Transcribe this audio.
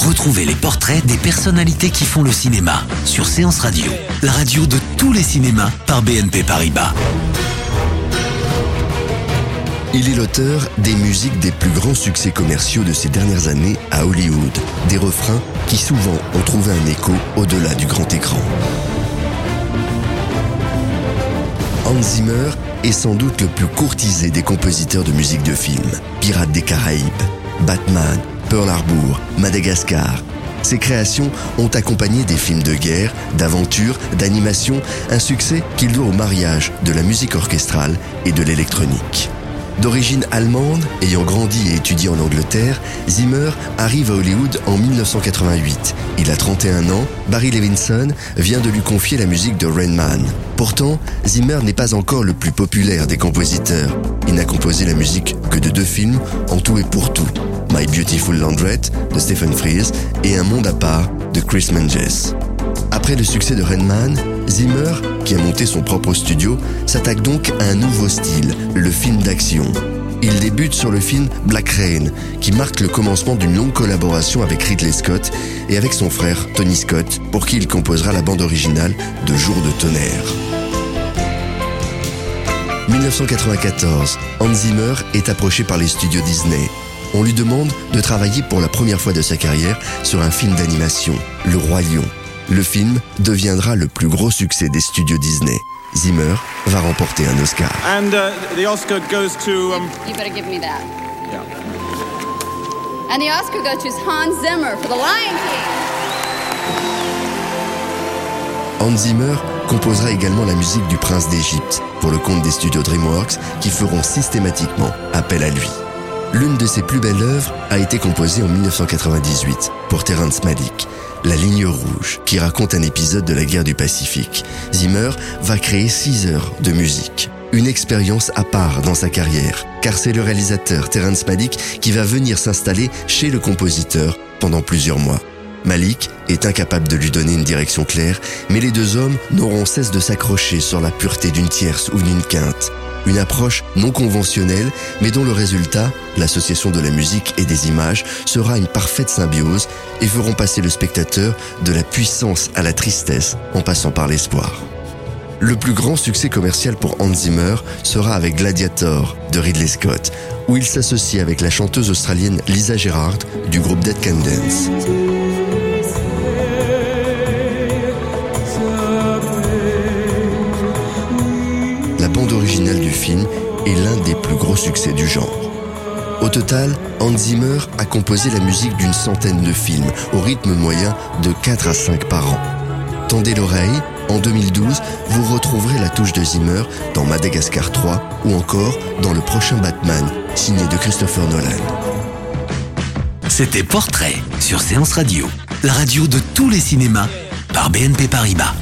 Retrouvez les portraits des personnalités qui font le cinéma sur Séance Radio, la radio de tous les cinémas par BNP Paribas. Il est l'auteur des musiques des plus grands succès commerciaux de ces dernières années à Hollywood. Des refrains qui souvent ont trouvé un écho au-delà du grand écran. Hans Zimmer est sans doute le plus courtisé des compositeurs de musique de film. Pirates des Caraïbes, Batman, Pearl Harbor, Madagascar. Ses créations ont accompagné des films de guerre, d'aventure, d'animation, un succès qu'il doit au mariage de la musique orchestrale et de l'électronique. D'origine allemande, ayant grandi et étudié en Angleterre, Zimmer arrive à Hollywood en 1988. Il a 31 ans, Barry Levinson vient de lui confier la musique de Rain Man. Pourtant, Zimmer n'est pas encore le plus populaire des compositeurs. Il n'a composé la musique que de 2 films, en tout et pour tout. My Beautiful Laundrette de Stephen Frears et Un monde à part de Chris Menges. Après le succès de Rain Man, Zimmer, qui a monté son propre studio, s'attaque donc à un nouveau style, le film d'action. Il débute sur le film Black Rain, qui marque le commencement d'une longue collaboration avec Ridley Scott et avec son frère Tony Scott, pour qui il composera la bande originale de Jour de tonnerre. 1994, Hans Zimmer est approché par les studios Disney. On lui demande de travailler pour la première fois de sa carrière sur un film d'animation, Le Roi Lion. Le film deviendra le plus gros succès des studios Disney. Zimmer va remporter un Oscar. And the Oscar goes to... You better give me that. Yeah. And the Oscar goes to Hans Zimmer for The Lion King. Hans Zimmer composera également la musique du Prince d'Égypte pour le compte des studios DreamWorks qui feront systématiquement appel à lui. L'une de ses plus belles œuvres a été composée en 1998 pour Terrence Malick, La Ligne Rouge, qui raconte un épisode de la guerre du Pacifique. Zimmer va créer 6 heures de musique. Une expérience à part dans sa carrière, car c'est le réalisateur Terrence Malick qui va venir s'installer chez le compositeur pendant plusieurs mois. Malick est incapable de lui donner une direction claire, mais les 2 hommes n'auront cesse de s'accrocher sur la pureté d'une tierce ou d'une quinte. Une approche non conventionnelle, mais dont le résultat, l'association de la musique et des images, sera une parfaite symbiose et feront passer le spectateur de la puissance à la tristesse en passant par l'espoir. Le plus grand succès commercial pour Hans Zimmer sera avec Gladiator de Ridley Scott, où il s'associe avec la chanteuse australienne Lisa Gerrard du groupe Dead Can Dance. La bande originale du film est l'un des plus gros succès du genre. Au total, Hans Zimmer a composé la musique d'une centaine de films, au rythme moyen de 4 à 5 par an. Tendez l'oreille, en 2012, vous retrouverez la touche de Zimmer dans Madagascar 3 ou encore dans le prochain Batman, signé de Christopher Nolan. C'était Portrait sur Séance Radio, la radio de tous les cinémas par BNP Paribas.